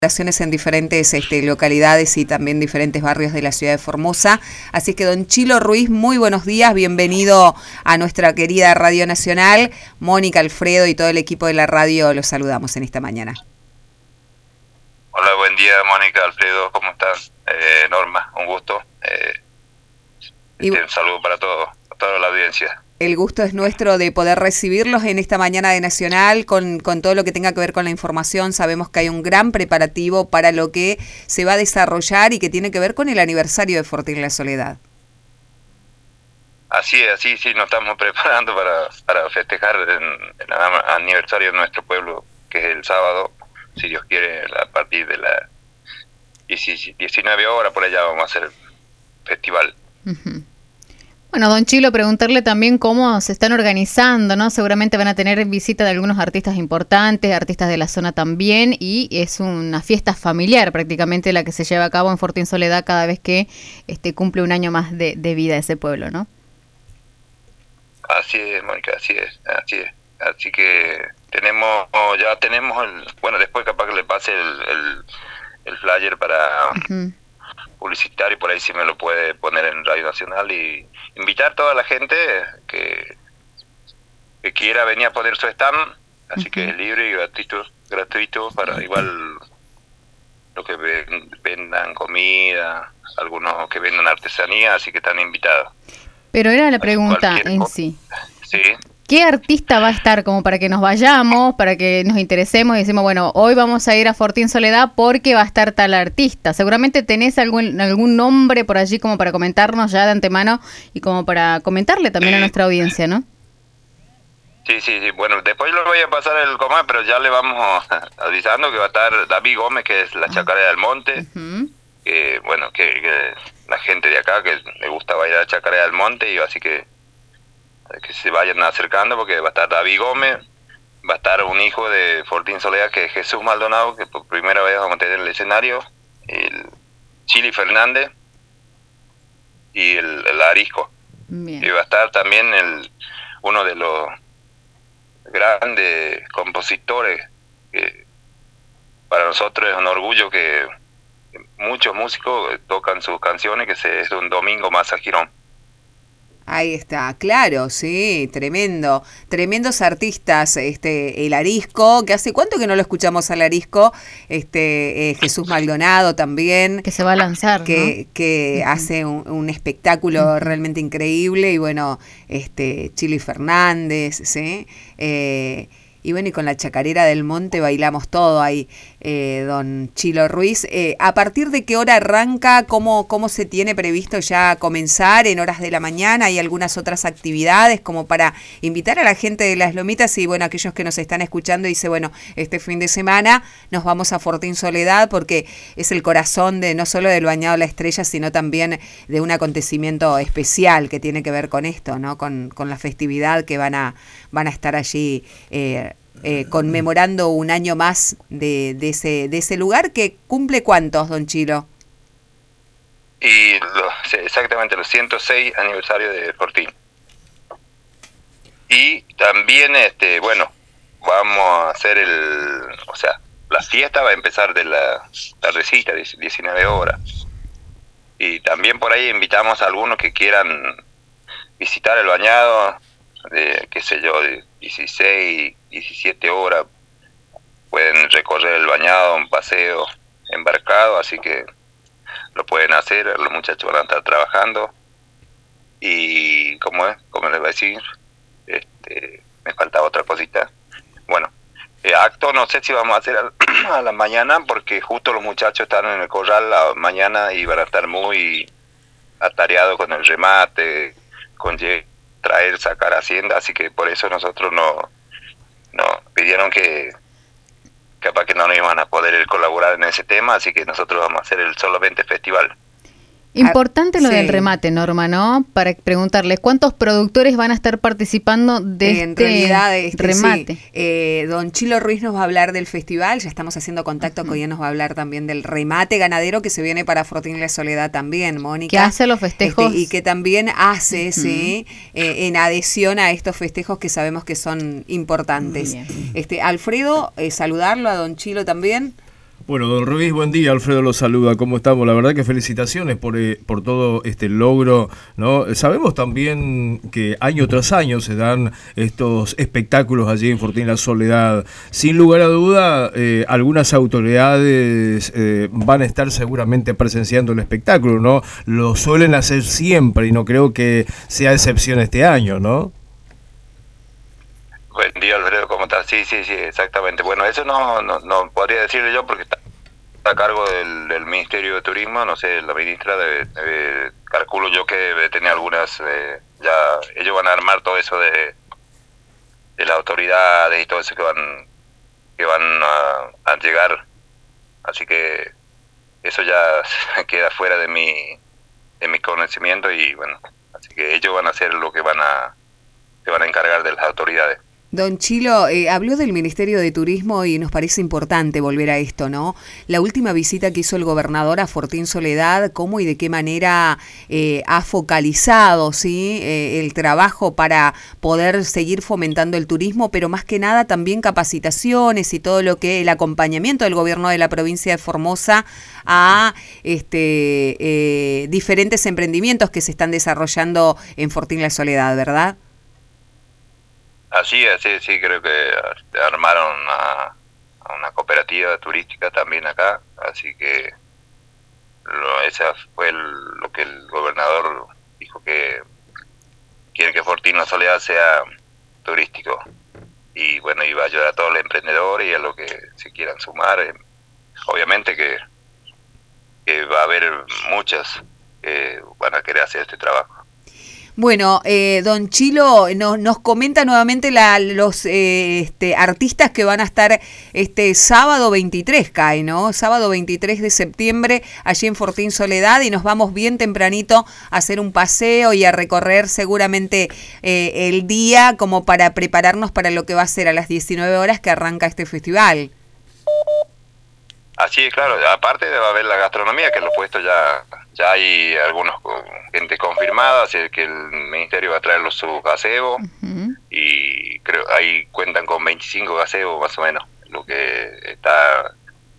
en diferentes localidades y también diferentes barrios de la ciudad de Formosa. Así que don Chilo Ruiz, muy buenos días, bienvenido a nuestra querida Radio Nacional. Mónica, Alfredo y todo el equipo de la radio los saludamos en esta mañana. Hola, buen día Mónica, Alfredo, ¿cómo están? Norma, un gusto. Un saludo para toda la audiencia. El gusto es nuestro de poder recibirlos en esta mañana de Nacional con todo lo que tenga que ver con la información. Sabemos que hay un gran preparativo para lo que se va a desarrollar y que tiene que ver con el aniversario de Fortín La Soledad. Así es, sí, nos estamos preparando para festejar el aniversario de nuestro pueblo, que es el sábado, si Dios quiere, a partir de las 19 horas, por allá vamos a hacer el festival. Uh-huh. Bueno, don Chilo, preguntarle también cómo se están organizando, ¿no? Seguramente van a tener visita de algunos artistas importantes, artistas de la zona también, y es una fiesta familiar prácticamente la que se lleva a cabo en Fortín Soledad cada vez que cumple un año más de vida ese pueblo, ¿no? Así es, Mónica, así es. Así que ya tenemos después capaz que le pase el flyer para... Uh-huh. Publicitar, y por ahí sí me lo puede poner en Radio Nacional, y invitar a toda la gente que quiera venir a poner su stand, así uh-huh. que es libre y gratuito para igual los que vendan comida, algunos que vendan artesanía, así que están invitados. Pero era la pregunta en sí. Sí. ¿Qué artista va a estar como para que nos vayamos, para que nos interesemos y decimos, bueno, hoy vamos a ir a Fortín Soledad porque va a estar tal artista? Seguramente tenés algún nombre por allí como para comentarnos ya de antemano y como para comentarle también a nuestra audiencia, ¿no? Sí. Bueno, después lo voy a pasar el comando, pero ya le vamos avisando que va a estar David Gómez, que es la Chacarera del Monte. Uh-huh. Que la gente de acá que le gusta bailar Chacarera del Monte, y así que se vayan acercando, porque va a estar David Gómez, va a estar un hijo de Fortín Soledad, que es Jesús Maldonado, que por primera vez vamos a tener en el escenario, el Chili Fernández y el Arisco. Bien. Y va a estar también uno de los grandes compositores, que para nosotros es un orgullo que muchos músicos tocan sus canciones, que es don Domingo Maza Girón. Ahí está, claro, sí, tremendos artistas, el Arisco, que hace cuánto que no lo escuchamos al Arisco, Jesús Maldonado también. Que se va a lanzar, que uh-huh. hace un espectáculo uh-huh. realmente increíble, y bueno, Chili Fernández, ¿sí? Y bueno, y con la Chacarera del Monte bailamos todo ahí, don Chilo Ruiz. ¿A partir de qué hora arranca? ¿Cómo se tiene previsto ya comenzar? ¿En horas de la mañana? ¿Hay algunas otras actividades como para invitar a la gente de Las Lomitas? Y bueno, aquellos que nos están escuchando, dice, bueno, este fin de semana nos vamos a Fortín Soledad, porque es el corazón no solo del Bañado La Estrella, sino también de un acontecimiento especial que tiene que ver con esto, ¿no? Con la festividad que van a estar allí conmemorando un año más de ese lugar, que cumple ¿cuántos, don Chilo? Y exactamente los 106 aniversarios de Fortín. Y también vamos a hacer la fiesta va a empezar de la tardecita, 19 horas. Y también por ahí invitamos a algunos que quieran visitar el bañado, de 16, 17 horas, pueden recorrer el bañado, un paseo embarcado, así que lo pueden hacer, los muchachos van a estar trabajando. Y como les voy a decir, me falta otra cosita. Bueno, acto no sé si vamos a hacer a la mañana, porque justo los muchachos están en el corral la mañana y van a estar muy atareados con el remate, con sacar hacienda, así que por eso nosotros no pidieron que capaz que no nos iban a poder colaborar en ese tema, así que nosotros vamos a hacer solamente festival. Importante lo del remate, Norma, ¿no? Para preguntarles, ¿cuántos productores van a estar participando de remate? Sí. Don Chilo Ruiz nos va a hablar del festival, ya estamos haciendo contacto, que hoy nos va a hablar también del remate ganadero que se viene para Fortín La Soledad también, Mónica. Que hace los festejos. Y que también hace, sí, en adhesión a estos festejos que sabemos que son importantes. Alfredo, saludarlo a don Chilo también. Bueno, don Ruiz, buen día, Alfredo lo saluda, ¿cómo estamos? La verdad que felicitaciones por todo este logro, ¿no? Sabemos también que año tras año se dan estos espectáculos allí en Fortín La Soledad. Sin lugar a duda, algunas autoridades van a estar seguramente presenciando el espectáculo, ¿no? Lo suelen hacer siempre y no creo que sea excepción este año, ¿no? Buen día, Alfredo, ¿cómo estás? Sí, exactamente. Bueno, eso no podría decirle yo porque está a cargo del Ministerio de Turismo, no sé, la ministra calculo yo que debe tener algunas, ya ellos van a armar todo eso de las autoridades y todo eso que van a llegar, así que eso ya queda fuera de mi conocimiento y bueno, así que ellos van a hacer lo que se van a encargar de las autoridades. Don Chilo, habló del Ministerio de Turismo y nos parece importante volver a esto, ¿no? La última visita que hizo el gobernador a Fortín Soledad, ¿cómo y de qué manera ha focalizado, ¿sí? El trabajo para poder seguir fomentando el turismo, pero más que nada también capacitaciones y todo lo que el acompañamiento del gobierno de la provincia de Formosa a diferentes emprendimientos que se están desarrollando en Fortín La Soledad, ¿verdad? Así, sí, creo que armaron a una cooperativa turística también acá, así que esa fue lo que el gobernador dijo, que quiere que Fortín La Soledad sea turístico y bueno, iba a ayudar a todos los emprendedores y a los que se quieran sumar. Obviamente que va a haber muchos que van a querer hacer este trabajo. Bueno, don Chilo nos comenta nuevamente los artistas que van a estar este sábado 23, cae, ¿no? Sábado 23 de septiembre, allí en Fortín Soledad, y nos vamos bien tempranito a hacer un paseo y a recorrer seguramente el día como para prepararnos para lo que va a ser a las 19 horas que arranca este festival. Así es, claro. Aparte va a haber la gastronomía, que los puestos ya hay algunos gente confirmada, así que el ministerio va a traer sus gazebos, y creo ahí cuentan con 25 gazebos más o menos, lo que está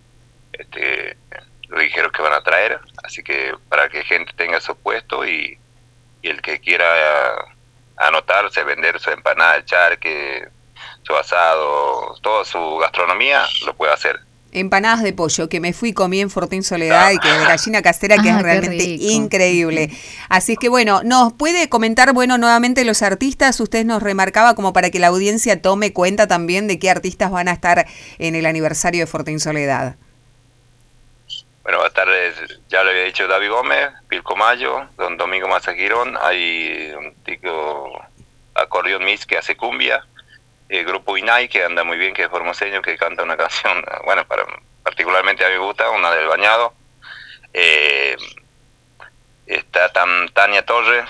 lo dijeron que van a traer, así que para que gente tenga su puesto y el que quiera anotarse, vender su empanada de charque, su asado, toda su gastronomía, lo puede hacer. Empanadas de pollo, que me fui y comí en Fortín Soledad, y que de gallina casera, que es realmente increíble. Así es que bueno, ¿nos puede comentar, nuevamente los artistas? Usted nos remarcaba como para que la audiencia tome cuenta también de qué artistas van a estar en el aniversario de Fortín Soledad. Bueno, va a estar, ya lo había dicho, David Gómez, Pilco Mayo, don Domingo Mazagirón, hay un tico acordeón Miss que hace cumbia, el grupo Inay, que anda muy bien, que es formoseño, que canta una canción, bueno, particularmente a mí me gusta, una del Bañado. Está Tania Torres,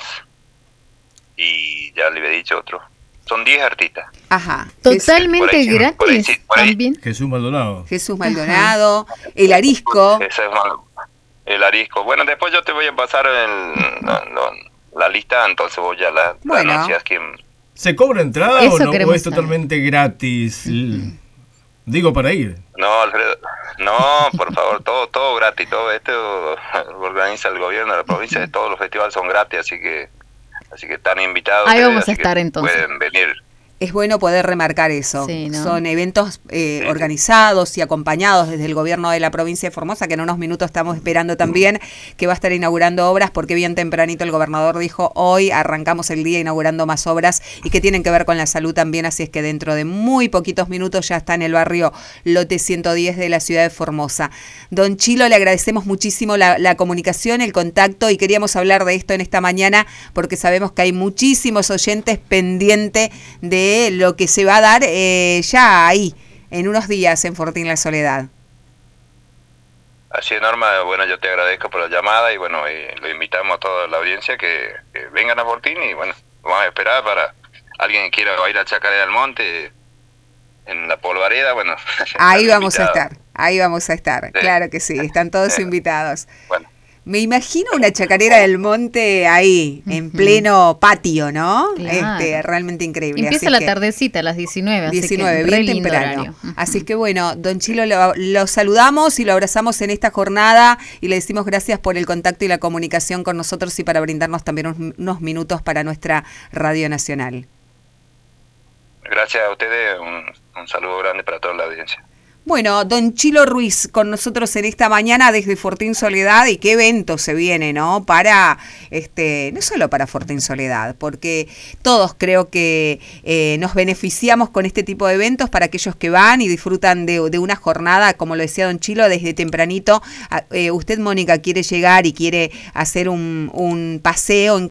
y ya le había dicho otro. Son 10 artistas. Ajá. Totalmente gratis también. Jesús Maldonado. Jesús Maldonado, el Arisco. Ese es el Arisco. Bueno, después yo te voy a pasar la lista, entonces vos ya la anuncias quién. ¿Se cobra entrada o no? ¿O es totalmente gratis? Digo, para ir. No, Alfredo, no, por favor, todo gratis. Todo esto lo organiza el gobierno de la provincia, todos los festivales son gratis, así que están invitados. Ahí vamos a estar entonces. Pueden venir. Es bueno poder remarcar eso. Sí, ¿no? Son eventos organizados y acompañados desde el gobierno de la provincia de Formosa, que en unos minutos estamos esperando también, que va a estar inaugurando obras, porque bien tempranito el gobernador dijo, hoy arrancamos el día inaugurando más obras y que tienen que ver con la salud también, así es que dentro de muy poquitos minutos ya está en el barrio Lote 110 de la ciudad de Formosa. Don Chilo, le agradecemos muchísimo la comunicación, el contacto, y queríamos hablar de esto en esta mañana porque sabemos que hay muchísimos oyentes pendientes de lo que se va a dar ya ahí, en unos días, en Fortín La Soledad. Así es, Norma. Bueno, yo te agradezco por la llamada y bueno, lo invitamos a toda la audiencia que vengan a Fortín y bueno, vamos a esperar para alguien que quiera ir a Chacarera del Monte, en la Polvareda, bueno. Ahí vamos a estar, sí. Claro que sí, están todos invitados. Bueno. Me imagino una chacarera del monte ahí, en pleno patio, ¿no? Claro. Realmente increíble. Empieza la tardecita a las 19, 19, así que bien temprano. Así que bueno, don Chilo, lo saludamos y lo abrazamos en esta jornada y le decimos gracias por el contacto y la comunicación con nosotros y para brindarnos también unos minutos para nuestra Radio Nacional. Gracias a ustedes, un saludo grande para toda la audiencia. Bueno, don Chilo Ruiz con nosotros en esta mañana desde Fortín Soledad, y qué evento se viene, ¿no? Para, no solo para Fortín Soledad, porque todos creo que nos beneficiamos con este tipo de eventos para aquellos que van y disfrutan de una jornada, como lo decía don Chilo, desde tempranito. Usted, Mónica, quiere llegar y quiere hacer un paseo en